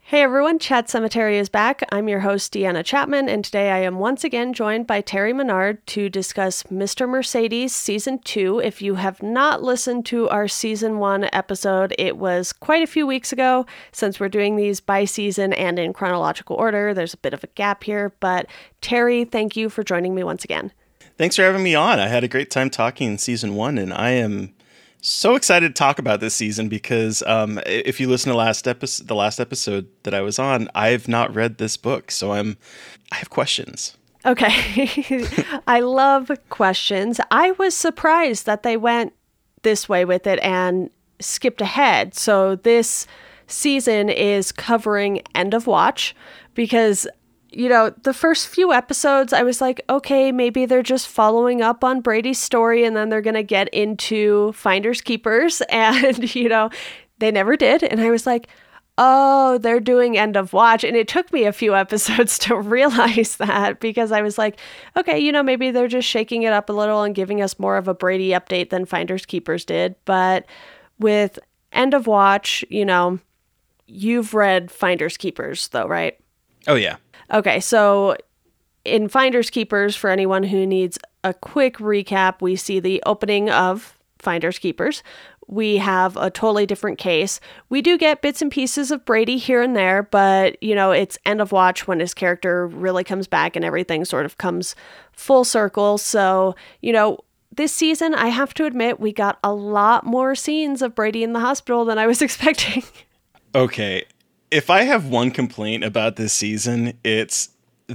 Hey everyone, Chat Cemetery is back. I'm your host, Deanna Chapman, and today I am once again joined by Terry Menard to discuss Mr. Mercedes Season 2. If you have not listened to our Season 1 episode, it was quite a few weeks ago. Since we're doing these by season and in chronological order, there's a bit of a gap here, but Terry, thank you for joining me once again. Thanks for having me on. I had a great time talking in Season 1, and I am so excited to talk about this season because if you listen to the last episode that I was on, I've not read this book, so I have questions. Okay. I love questions. I was surprised that they went this way with it and skipped ahead. So this season is covering End of Watch because, you know, the first few episodes, I was like, okay, maybe they're just following up on Brady's story and then they're going to get into Finders Keepers. And, you know, they never did. And I was like, oh, they're doing End of Watch. And it took me a few episodes to realize that because I was like, okay, you know, maybe they're just shaking it up a little and giving us more of a Brady update than Finders Keepers did. But with End of Watch, you know, you've read Finders Keepers though, right? Oh, yeah. Okay, so in Finders Keepers, for anyone who needs a quick recap, we see the opening of Finders Keepers. We have a totally different case. We do get bits and pieces of Brady here and there, but, you know, it's End of Watch when his character really comes back and everything sort of comes full circle. So, you know, this season, I have to admit, we got a lot more scenes of Brady in the hospital than I was expecting. Okay. If I have one complaint about this season, it's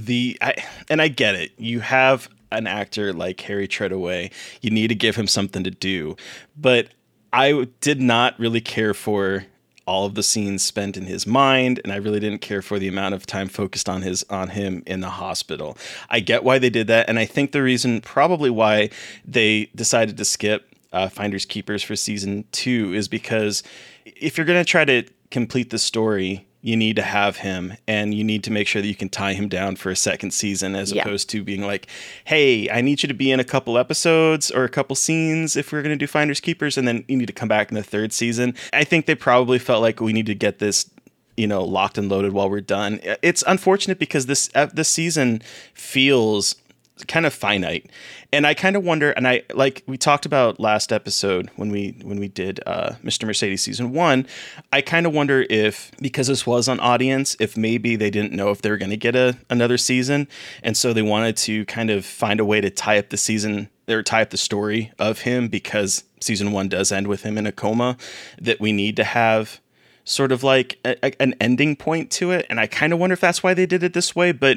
and I get it. You have an actor like Harry Treadaway. You need to give him something to do. But I did not really care for all of the scenes spent in his mind, and I really didn't care for the amount of time focused on him in the hospital. I get why they did that, and I think the reason probably why they decided to skip Finders Keepers for season 2 is because if you're going to try to complete the story, you need to have him and you need to make sure that you can tie him down for a second season as opposed to being like, hey, I need you to be in a couple episodes or a couple scenes if we're going to do Finders Keepers, and then you need to come back in the third season. I think they probably felt like we need to get this, you know, locked and loaded while we're done. It's unfortunate because this season feels kind of finite, and I kind of wonder, and I like we talked about last episode when we did Mr. Mercedes season 1, I kind of wonder if because this was on audience, if maybe they didn't know if they were going to get another season, and so they wanted to kind of find a way to tie up the season or tie up the story of him because season 1 does end with him in a coma, that we need to have sort of like an ending point to it. And I kind of wonder if that's why they did it this way, but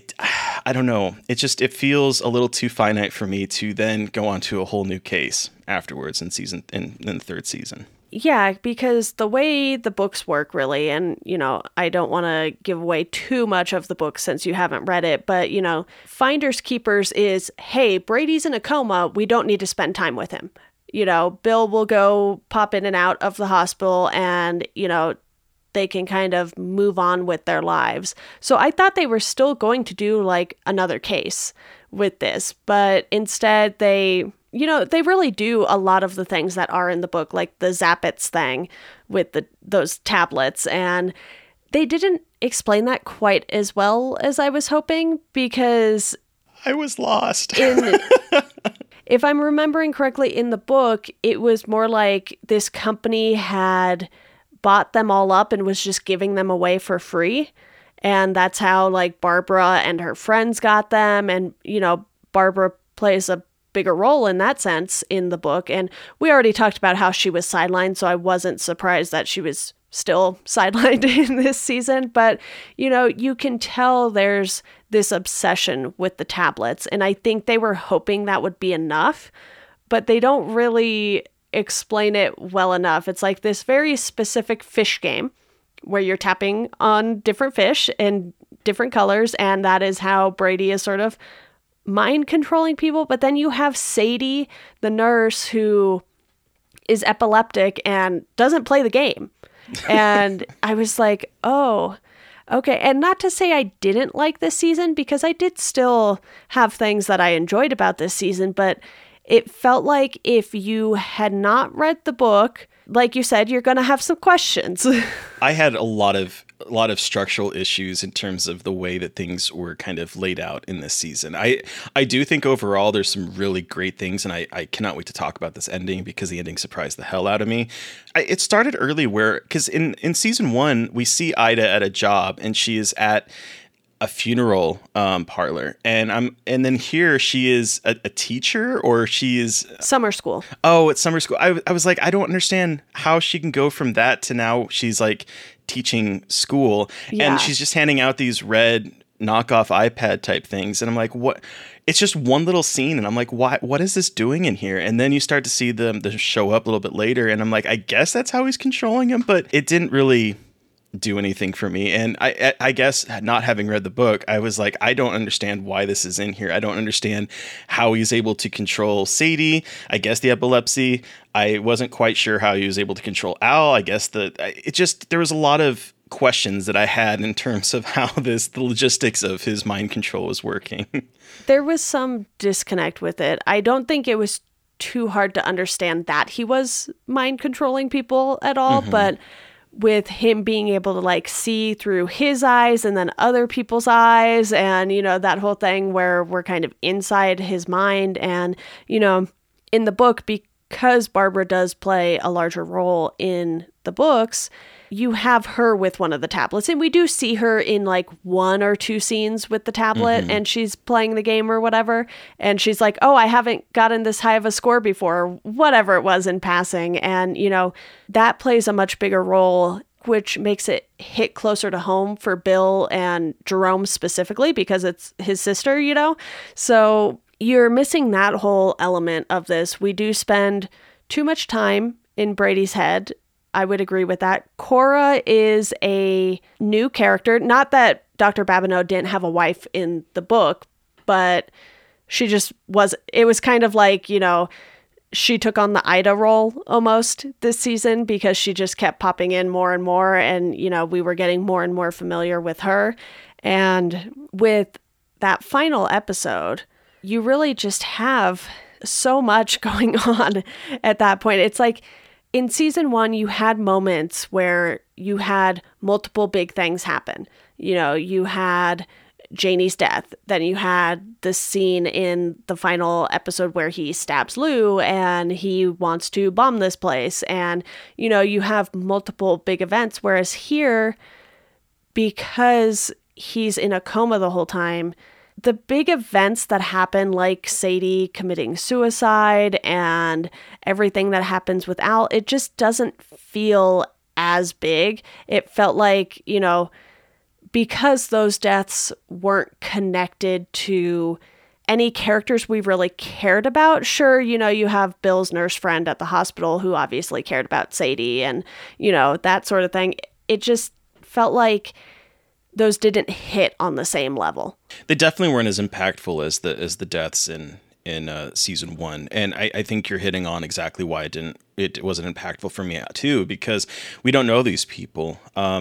I don't know. It feels a little too finite for me to then go on to a whole new case afterwards in the third season. Yeah, because the way the books work really, and, you know, I don't want to give away too much of the book since you haven't read it, but, you know, Finders Keepers is, hey, Brady's in a coma. We don't need to spend time with him. You know, Bill will go pop in and out of the hospital and, you know, they can kind of move on with their lives. So I thought they were still going to do like another case with this, but instead they, you know, they really do a lot of the things that are in the book, like the Zappets thing with those tablets. And they didn't explain that quite as well as I was hoping because I was lost. If I'm remembering correctly in the book, it was more like this company had bought them all up and was just giving them away for free. And that's how like Barbara and her friends got them. And, you know, Barbara plays a bigger role in that sense in the book. And we already talked about how she was sidelined, so I wasn't surprised that she was still sidelined in this season. But, you know, you can tell there's this obsession with the tablets. And I think they were hoping that would be enough, but they don't really explain it well enough. It's like this very specific fish game where you're tapping on different fish in different colors. And that is how Brady is sort of mind controlling people. But then you have Sadie, the nurse, who is epileptic and doesn't play the game. And I was like, oh, okay. And not to say I didn't like this season, because I did still have things that I enjoyed about this season, but it felt like if you had not read the book, like you said, you're going to have some questions. I had a lot of structural issues in terms of the way that things were kind of laid out in this season. I do think overall there's some really great things, and I cannot wait to talk about this ending because the ending surprised the hell out of me. It started early because in season 1, we see Ida at a job, and she is at a funeral parlor, and then here she is a teacher, or she is summer school. Oh, it's summer school. I was like, I don't understand how she can go from that to now she's like teaching school, and she's just handing out these red knockoff iPad type things, and I'm like, what? It's just one little scene, and I'm like, what is this doing in here? And then you start to see them show up a little bit later, and I'm like, I guess that's how he's controlling him, but it didn't really do anything for me. And I guess not having read the book, I was like, I don't understand why this is in here. I don't understand how he's able to control Sadie. I guess the epilepsy. I wasn't quite sure how he was able to control Al. I guess there was a lot of questions that I had in terms of how the logistics of his mind control was working. There was some disconnect with it. I don't think it was too hard to understand that he was mind controlling people at all, but with him being able to like see through his eyes and then other people's eyes, and, you know, that whole thing where we're kind of inside his mind. And, you know, in the book, because Barbara does play a larger role in the books, you have her with one of the tablets, and we do see her in like 1 or 2 scenes with the tablet, and she's playing the game or whatever, and she's like, oh, I haven't gotten this high of a score before, or whatever it was in passing. And, you know, that plays a much bigger role, which makes it hit closer to home for Bill and Jerome specifically, because it's his sister, you know? So you're missing that whole element of this. We do spend too much time in Brady's head. I would agree with that. Cora is a new character. Not that Dr. Babineau didn't have a wife in the book, but she just was, it was kind of like, you know, she took on the Ida role almost this season because she just kept popping in more and more. And, you know, we were getting more and more familiar with her. And with that final episode, you really just have so much going on at that point. It's like, in season 1, you had moments where you had multiple big things happen. You know, you had Janie's death. Then you had the scene in the final episode where he stabs Lou and he wants to bomb this place. And, you know, you have multiple big events. Whereas here, because he's in a coma the whole time, the big events that happen, like Sadie committing suicide and everything that happens with Al, it just doesn't feel as big. It felt like, you know, because those deaths weren't connected to any characters we really cared about. Sure, you know, you have Bill's nurse friend at the hospital who obviously cared about Sadie and, you know, that sort of thing. It just felt like those didn't hit on the same level. They definitely weren't as impactful as the deaths in season 1, and I think you're hitting on exactly why it wasn't impactful for me too, because we don't know these people.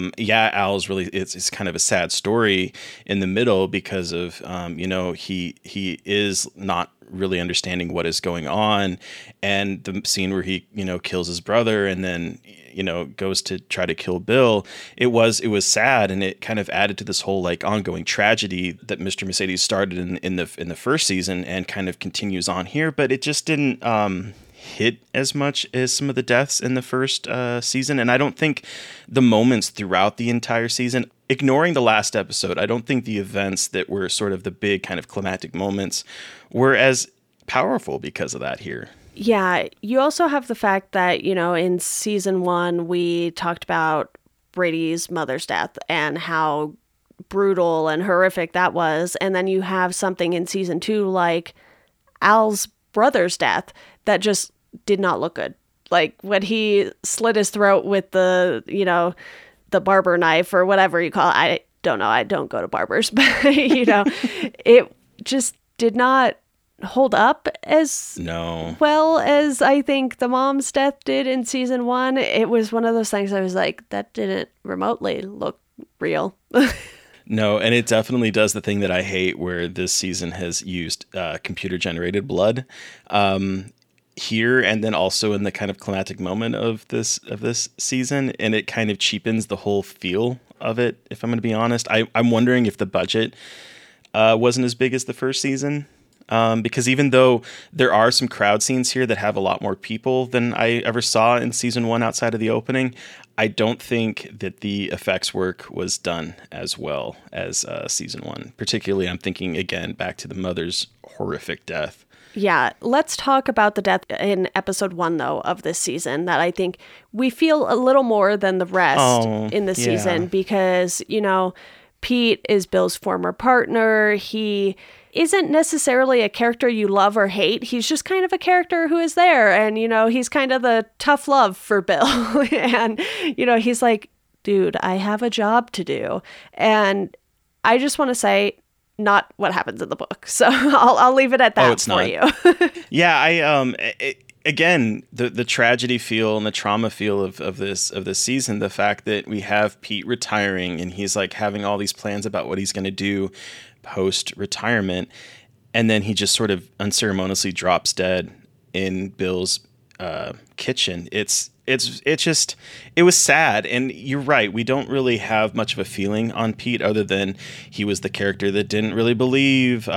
Al's really it's kind of a sad story in the middle because of you know, he is not really understanding what is going on, and the scene where he, you know, kills his brother and then, you know, goes to try to kill Bill. It was sad, and it kind of added to this whole like ongoing tragedy that Mr. Mercedes started in the first season and kind of continues on here, but it just didn't hit as much as some of the deaths in the first season. And I don't think the moments throughout the entire season, ignoring the last episode, I don't think the events that were sort of the big kind of climactic moments were as powerful because of that here. Yeah, you also have the fact that, you know, in season 1, we talked about Brady's mother's death and how brutal and horrific that was. And then you have something in season 2 like Al's brother's death that just did not look good. Like when he slit his throat with the, you know, the barber knife or whatever you call it. I don't know. I don't go to barbers, but, you know, it just did not hold up as well as I think the mom's death did in season 1. It was one of those things I was like, that didn't remotely look real. No, and it definitely does the thing that I hate where this season has used computer generated blood. here and then also in the kind of climactic moment of this season, and it kind of cheapens the whole feel of it, if I'm going to be honest. I'm wondering if the budget wasn't as big as the first season, because even though there are some crowd scenes here that have a lot more people than I ever saw in season 1 outside of the opening, I don't think that the effects work was done as well as season 1. Particularly, I'm thinking again back to the mother's horrific death. Yeah, let's talk about the death in episode 1, though, of this season, that I think we feel a little more than the rest in the season, because, you know, Pete is Bill's former partner. He isn't necessarily a character you love or hate. He's just kind of a character who is there, and, you know, he's kind of the tough love for Bill. And, you know, he's like, dude, I have a job to do. And I just want to say, not what happens in the book. So I'll leave it at that for you. Yeah, again, the tragedy feel and the trauma feel of this season, the fact that we have Pete retiring and he's like having all these plans about what he's going to do post retirement, and then he just sort of unceremoniously drops dead in Bill's kitchen. It was sad, and you're right, we don't really have much of a feeling on Pete other than he was the character that didn't really believe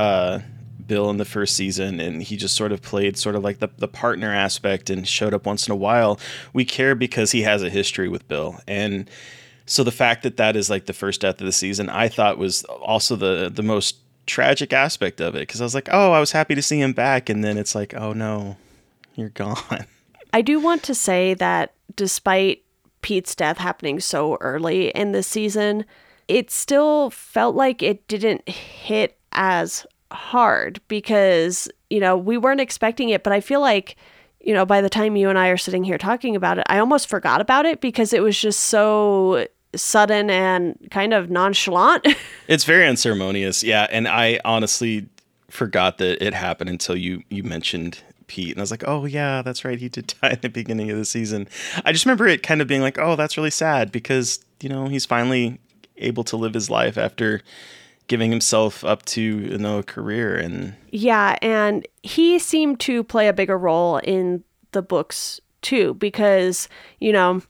Bill in the first season, and he just sort of played sort of like the partner aspect and showed up once in a while. We care because he has a history with Bill, and so the fact that is like the first death of the season, I thought was also the most tragic aspect of it, because I was like, oh, I was happy to see him back, and then it's like, oh no, you're gone. I do want to say that despite Pete's death happening so early in this season, it still felt like it didn't hit as hard, because, you know, we weren't expecting it, but I feel like, you know, by the time you and I are sitting here talking about it, I almost forgot about it because it was just so sudden and kind of nonchalant. It's very unceremonious. Yeah. And I honestly forgot that it happened until you mentioned Pete, and I was like, oh yeah, that's right, he did die at the beginning of the season. I just remember it kind of being like, oh, that's really sad, because, you know, he's finally able to live his life after giving himself up to, you know, a career. And yeah, and he seemed to play a bigger role in the books too, because, you know,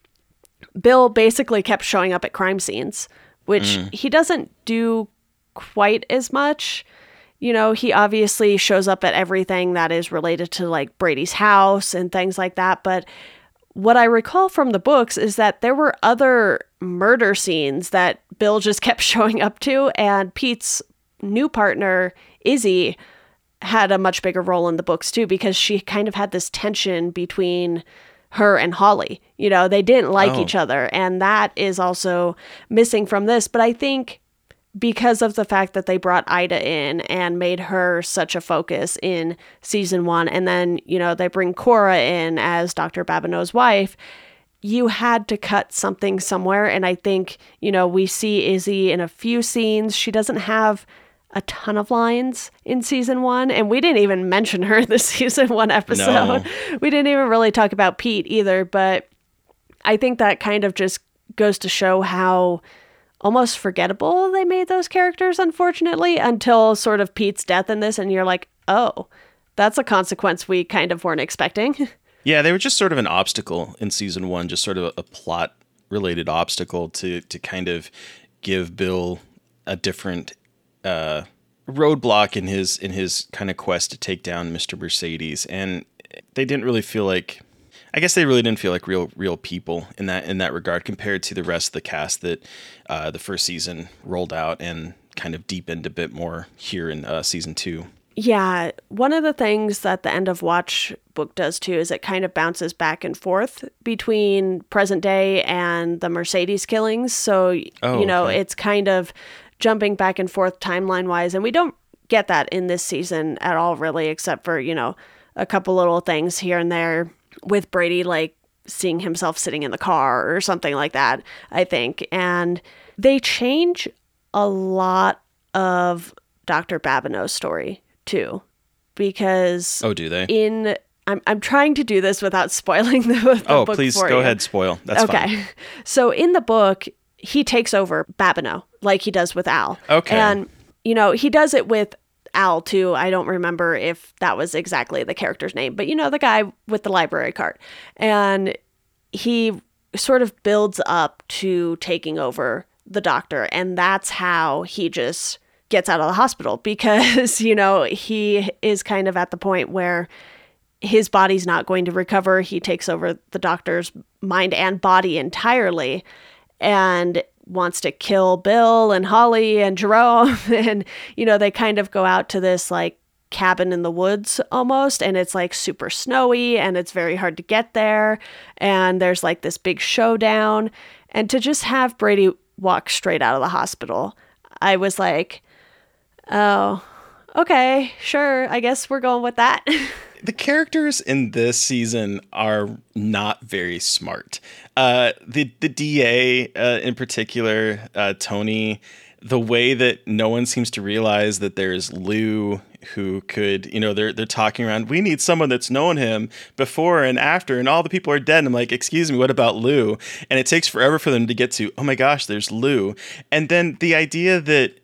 Bill basically kept showing up at crime scenes, which he doesn't do quite as much. You know, he obviously shows up at everything that is related to like Brady's house and things like that. But what I recall from the books is that there were other murder scenes that Bill just kept showing up to. And Pete's new partner, Izzy, had a much bigger role in the books too, because she kind of had this tension between her and Holly. You know, they didn't like each other. And that is also missing from this. But I think because of the fact that they brought Ida in and made her such a focus in season 1, and then, you know, they bring Cora in as Dr. Babineau's wife, you had to cut something somewhere. And I think, you know, we see Izzy in a few scenes. She doesn't have a ton of lines in season 1, and we didn't even mention her in the season 1 episode. No. We didn't even really talk about Pete either, but I think that kind of just goes to show how almost forgettable they made those characters, unfortunately, until sort of Pete's death in this, and you're like, oh, that's a consequence we kind of weren't expecting. Yeah, they were just sort of an obstacle in season 1, just sort of a plot-related obstacle to kind of give Bill a different roadblock in his kind of quest to take down Mr. Mercedes. And they didn't really feel like, I guess they really didn't feel like real people in that regard, compared to the rest of the cast that the first season rolled out and kind of deepened a bit more here in season 2. Yeah, one of the things that the End of Watch book does too is it kind of bounces back and forth between present day and the Mercedes killings. So, you know, it's kind of jumping back and forth timeline wise. And we don't get that in this season at all, really, except for, you know, a couple little things here and there with Brady, like seeing himself sitting in the car or something like that, I think. And they change a lot of Dr. Babineau's story too, because do they? I'm trying to do this without spoiling the book. Please for go you. ahead, spoil. That's fine. Okay. So in the book, he takes over Babineau like he does with Al. Okay. And, you know, he does it with Al too. I don't remember if that was exactly the character's name, but the guy with the library card. And he sort of builds up to taking over the doctor, and that's how he just gets out of the hospital because, he is kind of at the point where his body's not going to recover. He takes over the doctor's mind and body entirely and wants to kill Bill and Holly and Jerome. And, they kind of go out to this like cabin in the woods almost, and it's like super snowy and it's very hard to get there. And there's like this big showdown. And to just have Brady walk straight out of the hospital, I was like, oh, okay, sure. I guess we're going with that. The characters in this season are not very smart. The DA in particular, Tony, the way that no one seems to realize that there's Lou who could, they're talking around, we need someone that's known him before and after, and all the people are dead. And I'm like, excuse me, what about Lou? And it takes forever for them to get to, oh my gosh, there's Lou. And then the idea that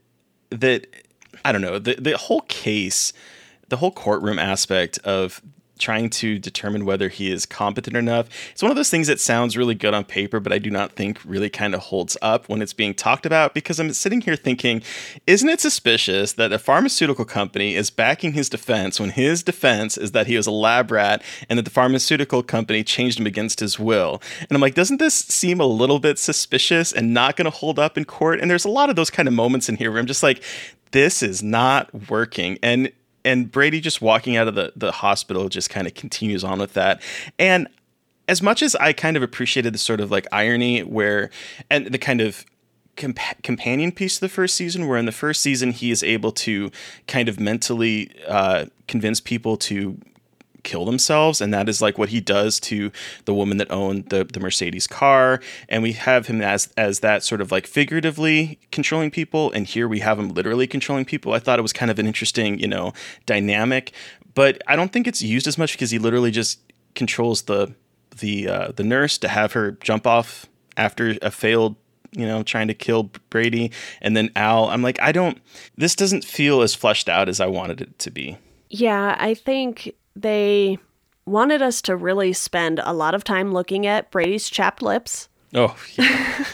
I don't know, the whole case, the whole courtroom aspect of trying to determine whether he is competent enough. It's one of those things that sounds really good on paper, but I do not think really kind of holds up when it's being talked about, because I'm sitting here thinking, isn't it suspicious that a pharmaceutical company is backing his defense when his defense is that he was a lab rat and that the pharmaceutical company changed him against his will? And I'm like, doesn't this seem a little bit suspicious and not going to hold up in court? And there's a lot of those kind of moments in here where I'm just like, this is not working. And Brady just walking out of the hospital just kind of continues on with that. And as much as I kind of appreciated the sort of like irony and the kind of companion piece of the first season, where in the first season he is able to kind of mentally convince people to kill themselves, and that is like what he does to the woman that owned the Mercedes car, and we have him as that sort of like figuratively controlling people, and here we have him literally controlling people. I thought it was kind of an interesting dynamic, but I don't think it's used as much because he literally just controls the nurse to have her jump off after a failed trying to kill Brady, and then Al, I'm like, this doesn't feel as fleshed out as I wanted it to be. Yeah, I think they wanted us to really spend a lot of time looking at Brady's chapped lips. Oh, yeah.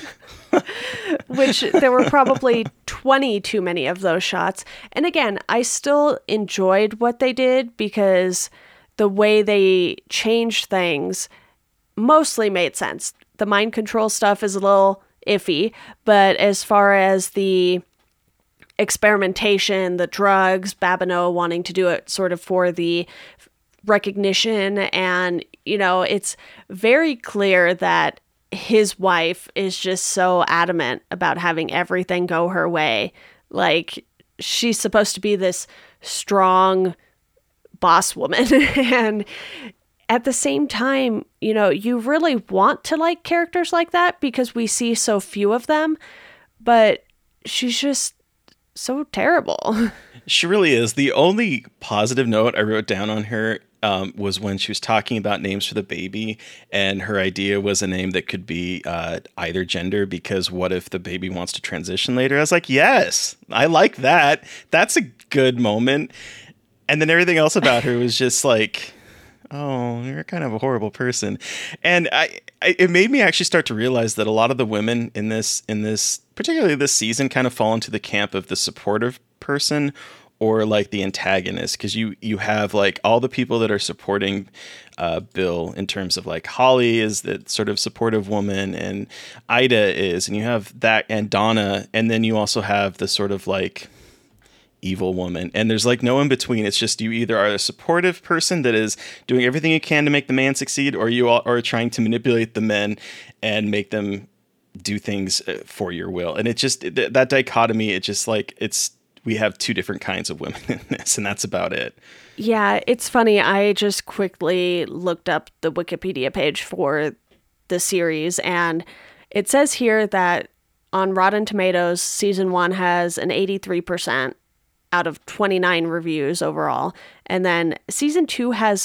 Which there were probably 20 too many of those shots. And again, I still enjoyed what they did because the way they changed things mostly made sense. The mind control stuff is a little iffy, but as far as the experimentation, the drugs, Babineau wanting to do it sort of for the recognition, and it's very clear that his wife is just so adamant about having everything go her way. Like, she's supposed to be this strong boss woman and at the same time, you really want to like characters like that because we see so few of them, but she's just so terrible. She really is. The only positive note I wrote down on her was when she was talking about names for the baby, and her idea was a name that could be either gender, because what if the baby wants to transition later? I was like, yes, I like that. That's a good moment. And then everything else about her was just like, oh, you're kind of a horrible person. And it made me actually start to realize that a lot of the women in this, particularly this season, kind of fall into the camp of the supportive person or like the antagonist, because you have like all the people that are supporting Bill in terms of like Holly is the sort of supportive woman, and Ida is, and you have that, and Donna, and then you also have the sort of like evil woman, and there's like no in between. It's just you either are a supportive person that is doing everything you can to make the man succeed, or you are trying to manipulate the men and make them do things for your will. And it just that dichotomy, it just like we have two different kinds of women in this, and that's about it. Yeah, it's funny. I just quickly looked up the Wikipedia page for the series, and it says here that on Rotten Tomatoes, season 1 has an 83% out of 29 reviews overall. And then season 2 has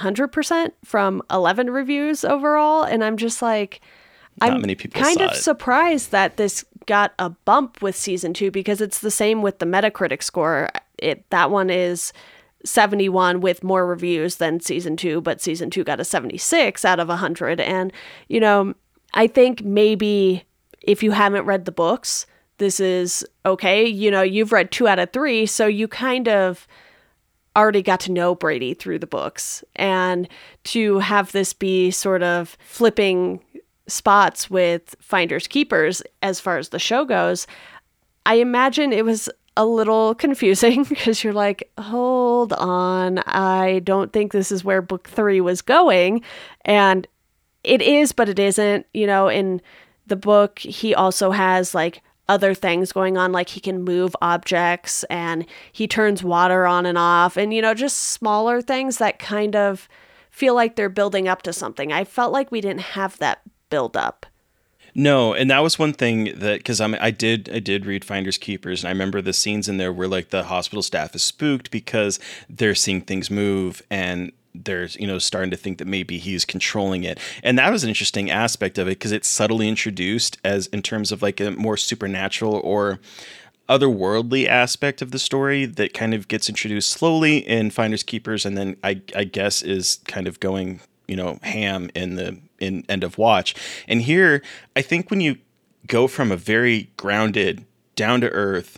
100% from 11 reviews overall. And I'm just like, not many people kind saw of it. Surprised that this got a bump with season 2, because it's the same with the Metacritic score. that one is 71 with more reviews than season 2, but season 2 got a 76 out of 100. And, I think maybe if you haven't read the books, this is okay. You've read 2 out of 3, so you kind of already got to know Brady through the books. And to have this be sort of flipping spots with Finders Keepers as far as the show goes, I imagine it was a little confusing because you're like, hold on, I don't think this is where book 3 was going. And it is, but it isn't. In the book, he also has like other things going on, like he can move objects and he turns water on and off, and just smaller things that kind of feel like they're building up to something. I felt like we didn't have that build up. No, and that was one thing that, because I did read Finders Keepers, and I remember the scenes in there where like the hospital staff is spooked because they're seeing things move, and they're starting to think that maybe he's controlling it. And that was an interesting aspect of it because it's subtly introduced as in terms of like a more supernatural or otherworldly aspect of the story that kind of gets introduced slowly in Finders Keepers, and then I guess is kind of going ham in End of Watch. And here, I think when you go from a very grounded, down to earth,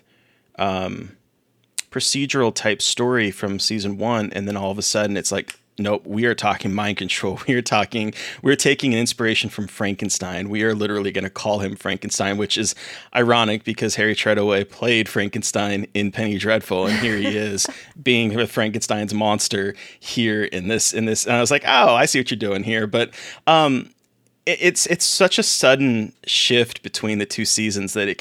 procedural type story from season 1, and then all of a sudden it's like, nope, we are talking mind control. We're taking an inspiration from Frankenstein. We are literally going to call him Frankenstein, which is ironic because Harry Treadaway played Frankenstein in Penny Dreadful, and here he is being Frankenstein's monster here in this. And I was like, oh, I see what you're doing here. But it's such a sudden shift between the 2 seasons that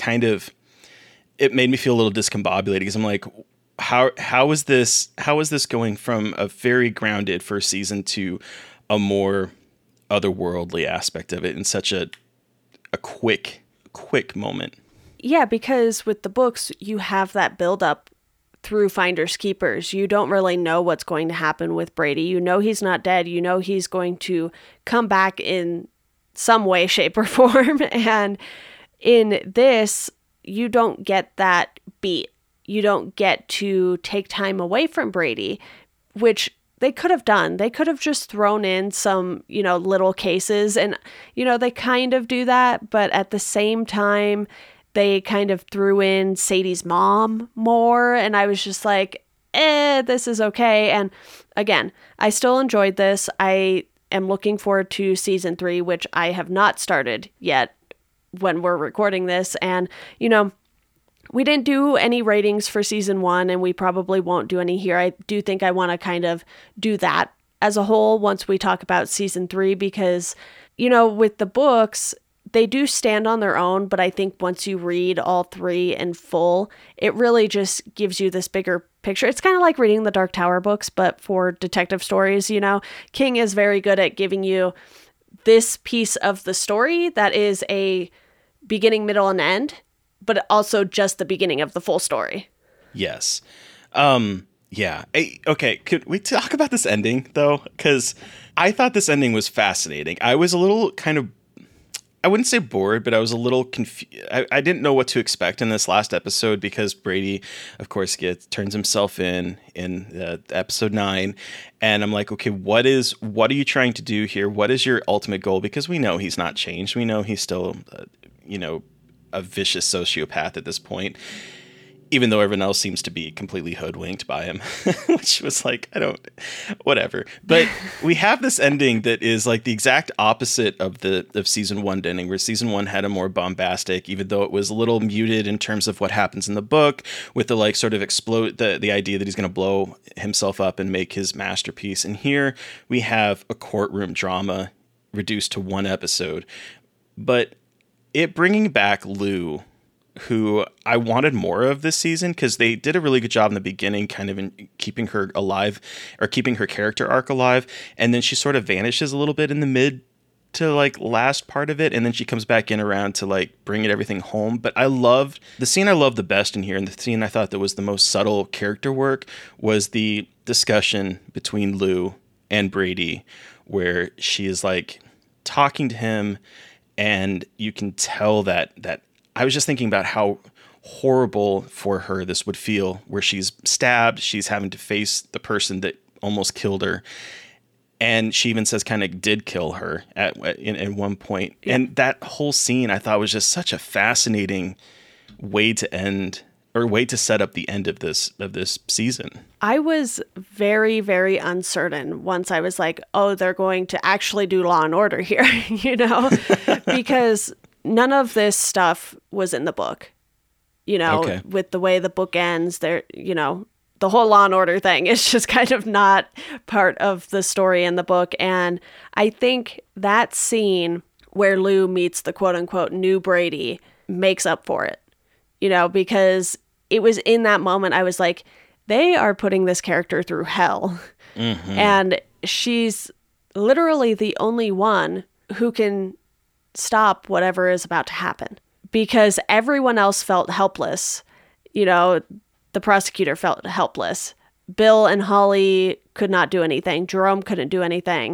it made me feel a little discombobulated because I'm like, how is this going from a very grounded first season to a more otherworldly aspect of it in such a quick moment? Yeah, because with the books, you have that build up through Finders Keepers. You don't really know what's going to happen with Brady. He's not dead. He's going to come back in some way, shape, or form. And in this, you don't get that beat. You don't get to take time away from Brady, which they could have done. They could have just thrown in some, little cases, and, they kind of do that. But at the same time, they kind of threw in Sadie's mom more. And I was just like, this is okay. And again, I still enjoyed this. I am looking forward to season 3, which I have not started yet when we're recording this. And, we didn't do any ratings for season 1, and we probably won't do any here. I do think I want to kind of do that as a whole once we talk about season 3, because, with the books, they do stand on their own, but I think once you read all 3 in full, it really just gives you this bigger picture. It's kind of like reading the Dark Tower books, but for detective stories. King is very good at giving you this piece of the story that is a beginning, middle, and end, but also just the beginning of the full story. Yes. Yeah. Okay. Could we talk about this ending though? Because I thought this ending was fascinating. I was a little kind of, I wouldn't say bored, but I was a little confused. I didn't know what to expect in this last episode because Brady, of course, turns himself in episode 9. And I'm like, okay, what are you trying to do here? What is your ultimate goal? Because we know he's not changed. We know he's still, a vicious sociopath at this point, even though everyone else seems to be completely hoodwinked by him, which was like, whatever. But we have this ending that is like the exact opposite of season 1 ending, where season 1 had a more bombastic, even though it was a little muted in terms of what happens in the book, with the like sort of explode the idea that he's going to blow himself up and make his masterpiece. And here we have a courtroom drama reduced to 1 episode, but it bringing back Lou, who I wanted more of this season, because they did a really good job in the beginning, kind of in keeping her alive, or keeping her character arc alive. And then she sort of vanishes a little bit in the mid to like last part of it. And then she comes back in around to like bring everything home. But I loved the scene I loved the best in here, and the scene I thought that was the most subtle character work, was the discussion between Lou and Brady, where she is like talking to him. And you can tell that I was just thinking about how horrible for her this would feel, where she's stabbed, she's having to face the person that almost killed her. And she even says kind of did kill her at one point. Yeah. And that whole scene I thought was just such a fascinating way to end, or way to set up the end of this season. I was very, very uncertain once I was like, oh, they're going to actually do Law and Order here, because none of this stuff was in the book, okay. With the way the book ends there, the whole Law and Order thing is just kind of not part of the story in the book. And I think that scene where Lou meets the quote unquote new Brady makes up for it, because it was in that moment I was like, they are putting this character through hell. Mm-hmm. And she's literally the only one who can stop whatever is about to happen, because everyone else felt helpless. The prosecutor felt helpless. Bill and Holly could not do anything. Jerome couldn't do anything.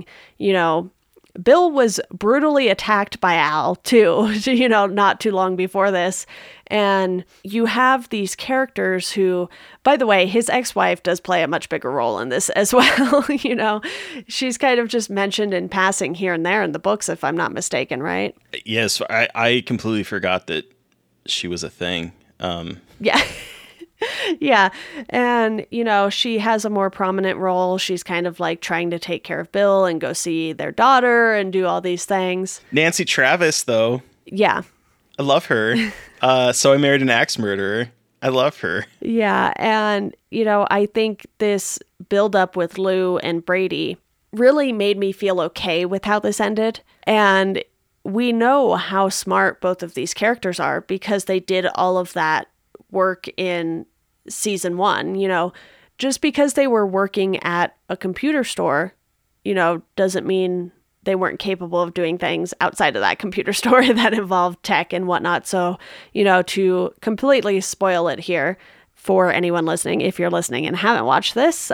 Bill was brutally attacked by Al too, not too long before this. And you have these characters who, by the way, his ex-wife does play a much bigger role in this as well. She's kind of just mentioned in passing here and there in the books, if I'm not mistaken, right? Yes, I completely forgot that she was a thing. Yeah. Yeah. And, she has a more prominent role. She's kind of like trying to take care of Bill and go see their daughter and do all these things. Nancy Travis, though. Yeah. I love her. So I Married an Axe Murderer. I love her. Yeah. And, I think this buildup with Lou and Brady really made me feel okay with how this ended. And we know how smart both of these characters are because they did all of that work in season 1. Just because they were working at a computer store, doesn't mean they weren't capable of doing things outside of that computer store that involved tech and whatnot. So, to completely spoil it here for anyone listening, if you're listening and haven't watched this,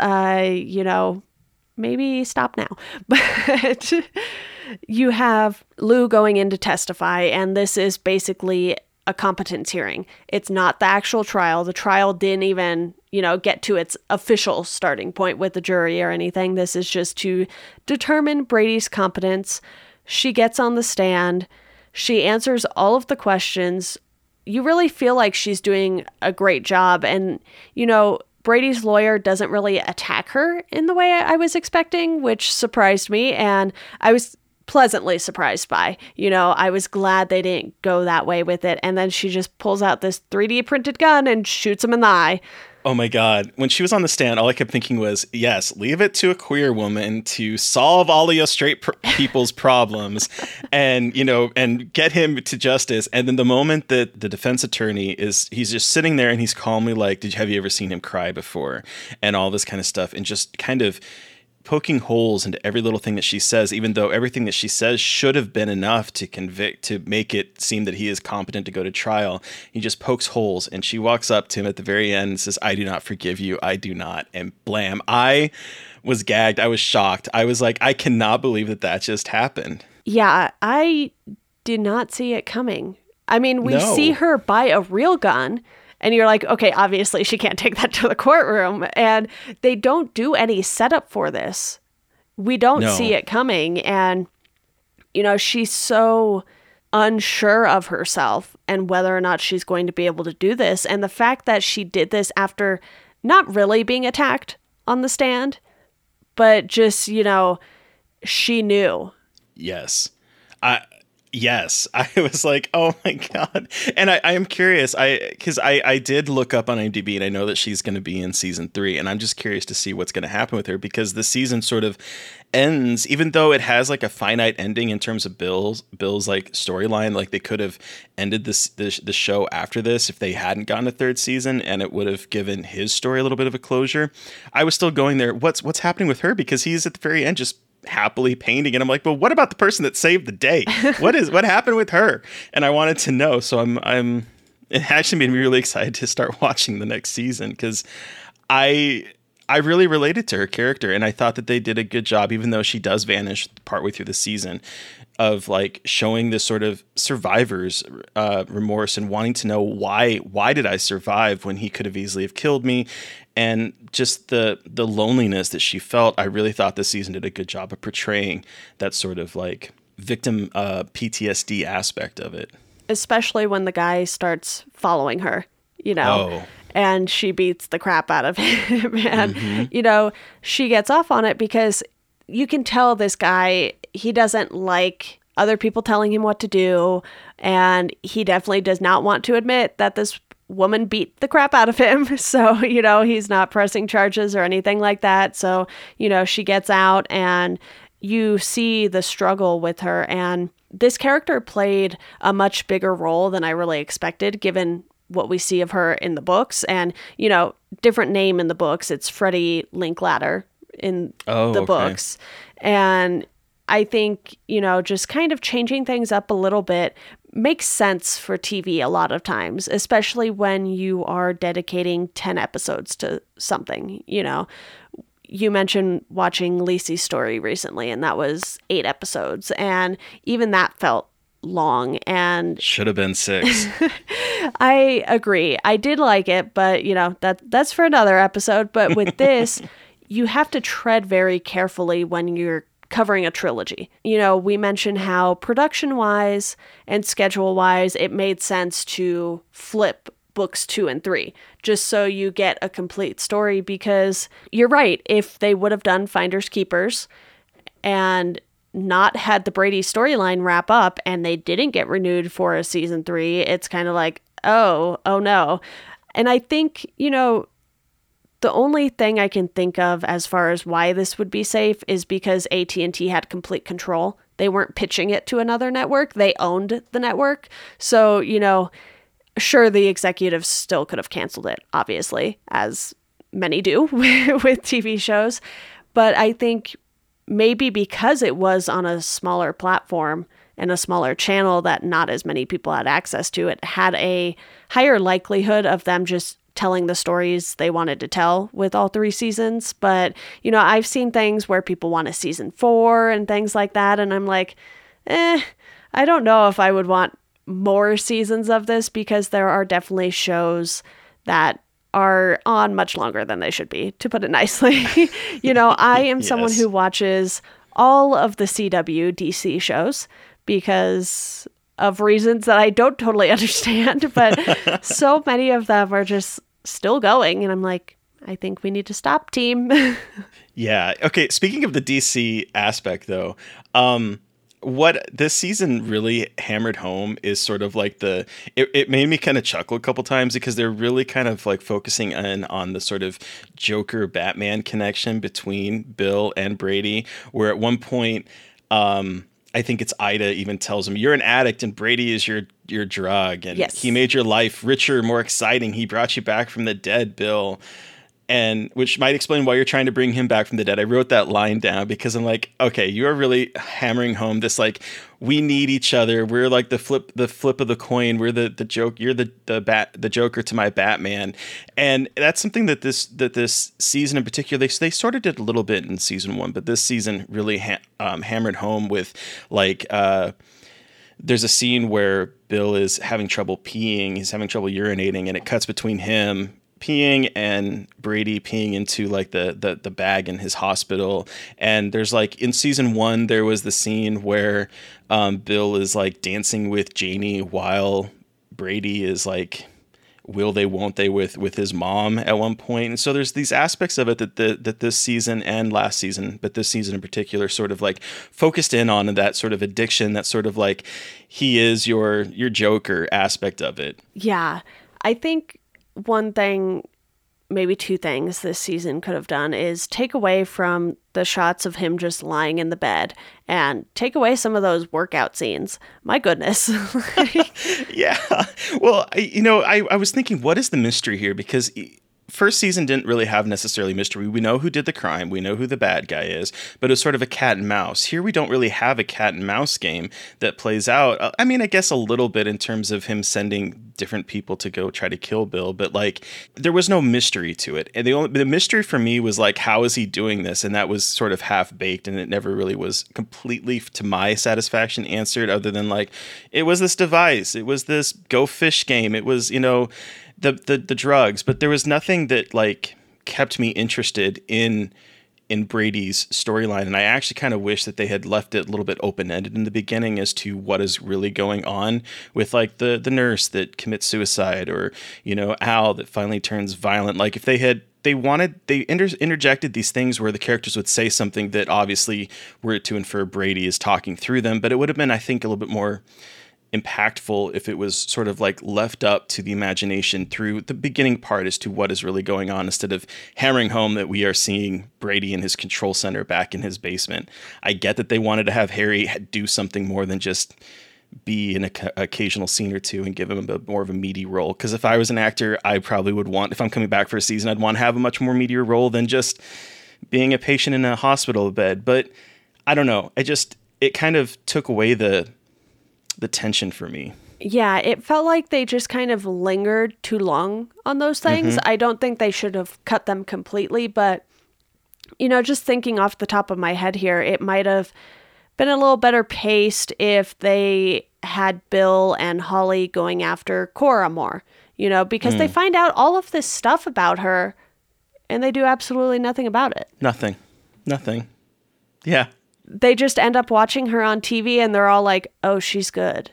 maybe stop now. But you have Lou going in to testify, and this is basically a competence hearing. It's not the actual trial. The trial didn't even, get to its official starting point with the jury or anything. This is just to determine Brady's competence. She gets on the stand. She answers all of the questions. You really feel like she's doing a great job. And, Brady's lawyer doesn't really attack her in the way I was expecting, which surprised me. And I was pleasantly surprised by, I was glad they didn't go that way with it. And then she just pulls out this 3D printed gun and shoots him in the eye. Oh my God. When she was on the stand, all I kept thinking was, yes, leave it to a queer woman to solve all of your straight people's problems and, and get him to justice. And then the moment that the defense attorney he's just sitting there and he's calmly like, have you ever seen him cry before? And all this kind of stuff. And just kind of poking holes into every little thing that she says, even though everything that she says should have been enough to make it seem that he is competent to go to trial. He just pokes holes, and she walks up to him at the very end and says, I do not forgive you. I do not. And blam. I was gagged. I was shocked. I was like, I cannot believe that just happened. Yeah, I did not see it coming. I mean, we see her buy a real gun, and you're like, okay, obviously she can't take that to the courtroom. And they don't do any setup for this. We don't see it coming. And, she's so unsure of herself and whether or not she's going to be able to do this. And the fact that she did this after not really being attacked on the stand, but just, she knew. Yes. Yes, I was like, oh my God. And I am curious, because I did look up on IMDb and I know that she's going to be in season 3. And I'm just curious to see what's going to happen with her, because the season sort of ends, even though it has like a finite ending in terms of Bill's like storyline. Like they could have ended the show after this if they hadn't gotten a 3rd season, and it would have given his story a little bit of a closure. I was still going there. What's happening with her? Because he's at the very end just happily painting, and I'm like, but what about the person that saved the day? What happened with her? And I wanted to know, so I'm it actually made me really excited to start watching the next season, because I really related to her character, and I thought that they did a good job, even though she does vanish partway through the season. of like showing this sort of survivor's remorse and wanting to know why did I survive when he could have easily have killed me, and just the loneliness that she felt. I really thought this season did a good job of portraying that sort of like victim PTSD aspect of it. Especially when the guy starts following her, Oh. and she beats the crap out of him. And, she gets off on it because you can tell this guy, he doesn't like other people telling him what to do. And he definitely does not want to admit that this woman beat the crap out of him. So, he's not pressing charges or anything like that. So, she gets out and you see the struggle with her. And this character played a much bigger role than I really expected, given what we see of her in the books. And, different name in the books. It's Freddie Linklater in the books. And I think, just kind of changing things up a little bit makes sense for TV a lot of times, especially when you are dedicating 10 episodes to something. You mentioned watching Lacey's Story recently, and that was 8 episodes. And even that felt long, and should have been 6. I agree. I did like it, but that's for another episode. But with this, you have to tread very carefully when you're covering a trilogy. We mentioned how production-wise and schedule-wise, it made sense to flip books 2 and 3, just so you get a complete story, because you're right. If they would have done Finders Keepers and not had the Brady storyline wrap up and they didn't get renewed for a season 3, it's kind of like, oh no. And I think, the only thing I can think of as far as why this would be safe is because AT&T had complete control. They weren't pitching it to another network. They owned the network. So, sure, the executives still could have canceled it, obviously, as many do with TV shows. But I think maybe because it was on a smaller platform and a smaller channel that not as many people had access to, it had a higher likelihood of them just telling the stories they wanted to tell with all 3 seasons. But, I've seen things where people want a season 4 and things like that. And I'm like, I don't know if I would want more seasons of this, because there are definitely shows that are on much longer than they should be, to put it nicely. I am someone who watches all of the CW DC shows because of reasons that I don't totally understand, but so many of them are just still going. And I'm like, I think we need to stop, team. Yeah. Okay. Speaking of the DC aspect, though, what this season really hammered home is sort of like it made me kind of chuckle a couple times, because they're really kind of like focusing in on the sort of Joker Batman connection between Bill and Brady, where at one point, I think it's Ida even tells him, you're an addict and Brady is your drug. And yes, he made your life richer, more exciting. He brought you back from the dead, Bill. And which might explain why you're trying to bring him back from the dead. I wrote that line down because I'm like, okay, you are really hammering home this, like, we need each other. We're like the flip of the coin. We're the joke. You're the Joker to my Batman. And that's something that this season in particular, they sort of did a little bit in season 1, but this season really hammered home with like, there's a scene where Bill is having trouble peeing. He's having trouble urinating, and it cuts between him peeing and Brady peeing into like the bag in his hospital. And there's like in season 1, there was the scene where Bill is like dancing with Janie while Brady is like, will they, won't they with his mom at one point. And so there's these aspects of it that this season and last season, but this season in particular, sort of like focused in on that sort of addiction, that sort of like, he is your Joker aspect of it. Yeah. I think one thing, maybe 2 things this season could have done is take away from the shots of him just lying in the bed and take away some of those workout scenes. My goodness. Yeah. Well, I was thinking, what is the mystery here? Because first season didn't really have necessarily mystery. We know who did the crime. We know who the bad guy is, but it's sort of a cat and mouse. Here we don't really have a cat and mouse game that plays out. I mean, I guess a little bit in terms of him sending different people to go try to kill Bill, but like there was no mystery to it. And the mystery for me was like, how is he doing this? And that was sort of half baked, and it never really was completely to my satisfaction answered, other than like, it was this device, it was this go fish game, it was, the drugs, but there was nothing that like kept me interested in Brady's storyline. And I actually kind of wish that they had left it a little bit open-ended in the beginning as to what is really going on with like the nurse that commits suicide, or, Al that finally turns violent. Like if they interjected these things where the characters would say something that obviously were to infer Brady is talking through them, but it would have been, I think, a little bit more impactful if it was sort of like left up to the imagination through the beginning part as to what is really going on, instead of hammering home that we are seeing Brady in his control center back in his basement. I get that they wanted to have Harry do something more than just be in an occasional scene or two and give him more of a meaty role. Because if I was an actor, I probably would want, if I'm coming back for a season, I'd want to have a much more meatier role than just being a patient in a hospital bed. But I don't know. It kind of took away the tension for me. Yeah, it felt like they just kind of lingered too long on those things. I don't think they should have cut them completely, but, just thinking off the top of my head here, it might have been a little better paced if they had Bill and Holly going after Cora more, because they find out all of this stuff about her and they do absolutely nothing about it. Nothing. Yeah. They just end up watching her on TV and they're all like, oh, she's good.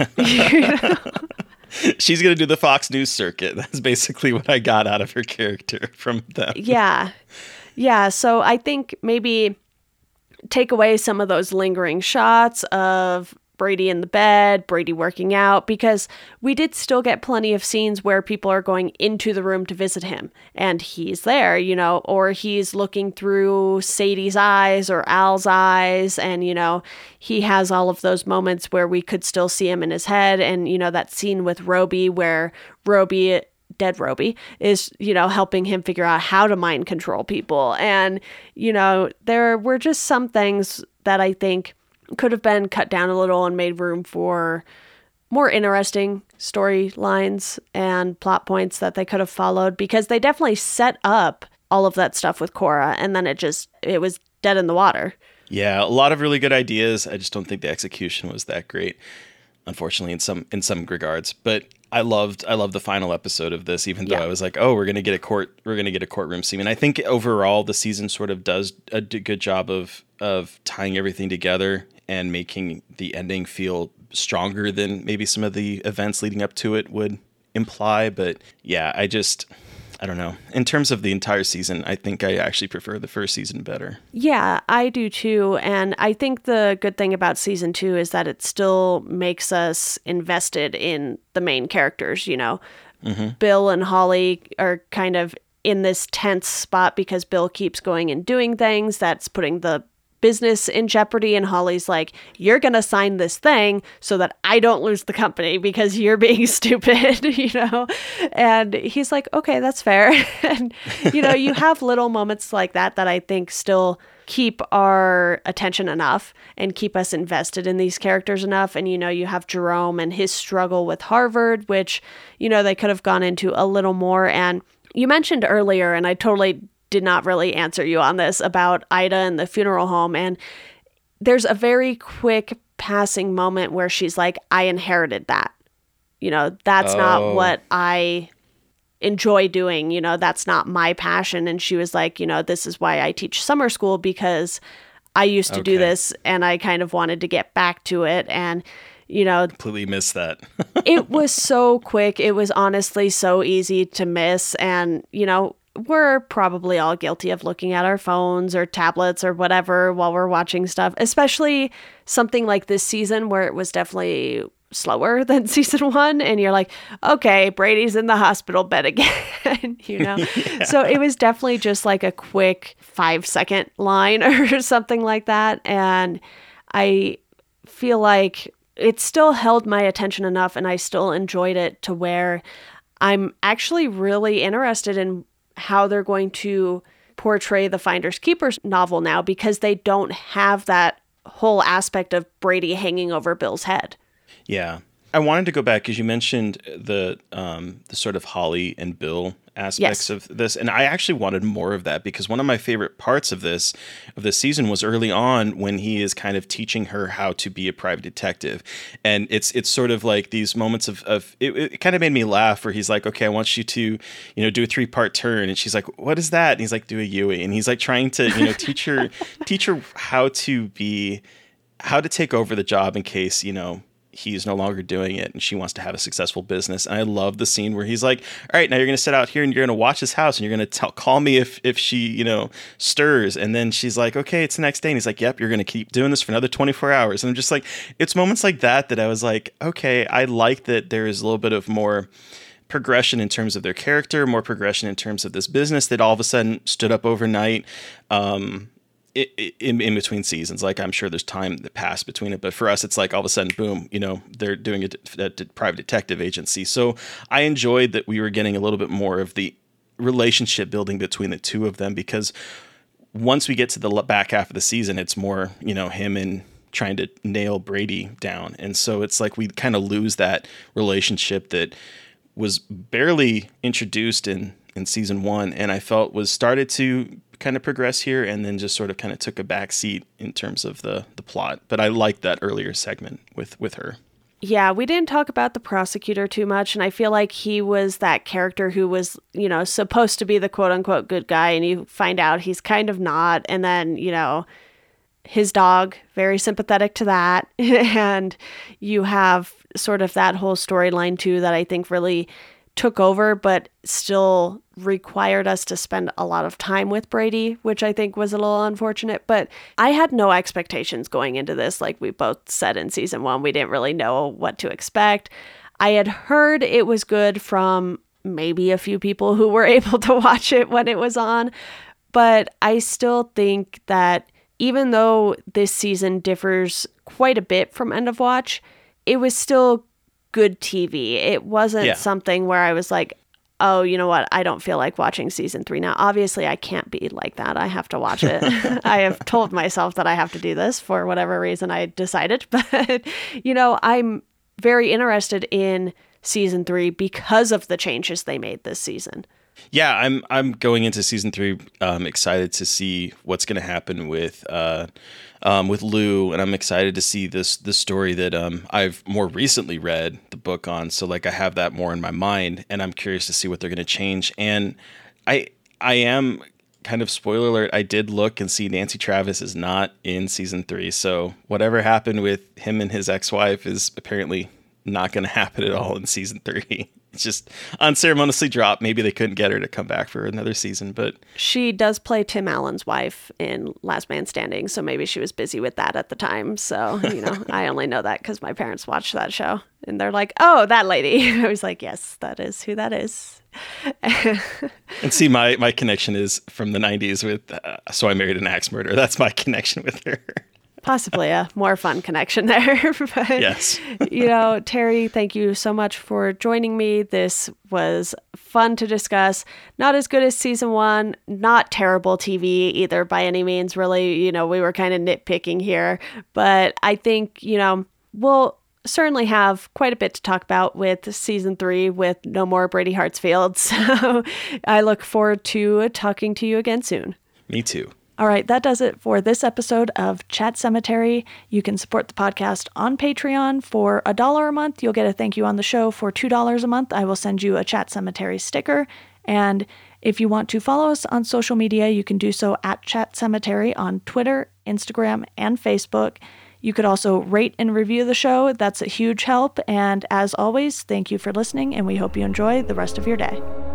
Yeah. She's going to do the Fox News circuit. That's basically what I got out of her character from them. Yeah. Yeah. So I think maybe take away some of those lingering shots of Brady in the bed, Brady working out, because we did still get plenty of scenes where people are going into the room to visit him and he's there, or he's looking through Sadie's eyes or Al's eyes. And, he has all of those moments where we could still see him in his head. And, that scene with Roby where dead Roby is, helping him figure out how to mind control people. And, there were just some things that I think could have been cut down a little and made room for more interesting storylines and plot points that they could have followed, because they definitely set up all of that stuff with Cora and then it was dead in the water. Yeah, a lot of really good ideas. I just don't think the execution was that great, unfortunately, in some regards. But I loved the final episode of this, even though I was like, oh, we're gonna get a courtroom scene. And I think overall the season sort of does a good job of tying everything together and making the ending feel stronger than maybe some of the events leading up to it would imply. But yeah, I don't know. In terms of the entire season, I think I actually prefer the first season better. Yeah, I do too. And I think the good thing about season 2 is that it still makes us invested in the main characters, Bill and Holly are kind of in this tense spot because Bill keeps going and doing things that's putting the business in jeopardy, and Holly's like, you're gonna sign this thing so that I don't lose the company because you're being stupid, and he's like, okay, that's fair. And you have little moments like that I think still keep our attention enough and keep us invested in these characters enough. And you have Jerome and his struggle with Harvard, which they could have gone into a little more. And you mentioned earlier, and I totally did not really answer you on this, about Ida and the funeral home. And there's a very quick passing moment where she's like, I inherited that. That's not what I enjoy doing. That's not my passion. And she was like, this is why I teach summer school, because I used to do this and I kind of wanted to get back to it. And, completely missed that. It was so quick. It was honestly so easy to miss. And, we're probably all guilty of looking at our phones or tablets or whatever while we're watching stuff, especially something like this season where it was definitely slower than season 1. And you're like, okay, Brady's in the hospital bed again, Yeah. So it was definitely just like a quick 5-second line or something like that. And I feel like it still held my attention enough and I still enjoyed it to where I'm actually really interested in how they're going to portray the Finders Keepers novel now, because they don't have that whole aspect of Brady hanging over Bill's head. Yeah. I wanted to go back because you mentioned the sort of Holly and Bill aspects of this, and I actually wanted more of that because one of my favorite parts of this season was early on when he is kind of teaching her how to be a private detective, and it's sort of like these moments of it kind of made me laugh where he's like, okay, I want you to do a 3-part turn, and she's like, what is that? And he's like, do a Yui, and he's like trying to teach her how to take over the job in case he's no longer doing it and she wants to have a successful business. And I love the scene where he's like, all right, now you're going to sit out here and you're going to watch this house and you're going to call me if she, stirs. And then she's like, okay, it's the next day. And he's like, yep, you're going to keep doing this for another 24 hours. And I'm just like, it's moments like that I was like, okay, I like that there is a little bit of more progression in terms of their character, more progression in terms of this business that all of a sudden stood up overnight. In between seasons, like I'm sure there's time that passed between it, but for us, it's like all of a sudden, boom, they're doing a private detective agency. So I enjoyed that we were getting a little bit more of the relationship building between the two of them, because once we get to the back half of the season, it's more, him and trying to nail Brady down. And so it's like we kind of lose that relationship that was barely introduced in season 1, and I felt was started to kind of progress here, and then just sort of kind of took a back seat in terms of the plot. But I liked that earlier segment with her. Yeah, we didn't talk about the prosecutor too much, and I feel like he was that character who was, supposed to be the quote-unquote good guy, and you find out he's kind of not, and then, his dog, very sympathetic to that, and you have sort of that whole storyline too that I think really took over, but still required us to spend a lot of time with Brady, which I think was a little unfortunate. But I had no expectations going into this. Like we both said in season 1, we didn't really know what to expect. I had heard it was good from maybe a few people who were able to watch it when it was on. But I still think that even though this season differs quite a bit from End of Watch, it was still good TV. It wasn't something where I was like, oh, you know what? I don't feel like watching season 3 now. Obviously, I can't be like that. I have to watch it. I have told myself that I have to do this for whatever reason I decided. But, I'm very interested in season 3 because of the changes they made this season. Yeah, I'm going into season 3 excited to see what's going to happen with Lou, and I'm excited to see this story that I've more recently read the book on. So like I have that more in my mind, and I'm curious to see what they're going to change. And I am kind of, spoiler alert, I did look and see Nancy Travis is not in season 3. So whatever happened with him and his ex-wife is apparently not going to happen at all in season 3. It's just unceremoniously dropped. Maybe they couldn't get her to come back for another season, but she does play Tim Allen's wife in Last Man Standing, so maybe she was busy with that at the time. So, I only know that because my parents watched that show, and they're like, "Oh, that lady." I was like, "Yes, that is who that is." And see, my connection is from the 90s with So I Married an Axe Murderer. That's my connection with her. Possibly a more fun connection there. But, yes. Terry, thank you so much for joining me. This was fun to discuss. Not as good as season 1, not terrible TV either by any means, really. We were kind of nitpicking here. But I think, we'll certainly have quite a bit to talk about with season 3 with no more Brady Hartsfield. So I look forward to talking to you again soon. Me too. All right, that does it for this episode of Chat Cemetery. You can support the podcast on Patreon for $1 a month. You'll get a thank you on the show. For $2 a month, I will send you a Chat Cemetery sticker. And if you want to follow us on social media, you can do so at Chat Cemetery on Twitter, Instagram, and Facebook. You could also rate and review the show. That's a huge help. And as always, thank you for listening, and we hope you enjoy the rest of your day.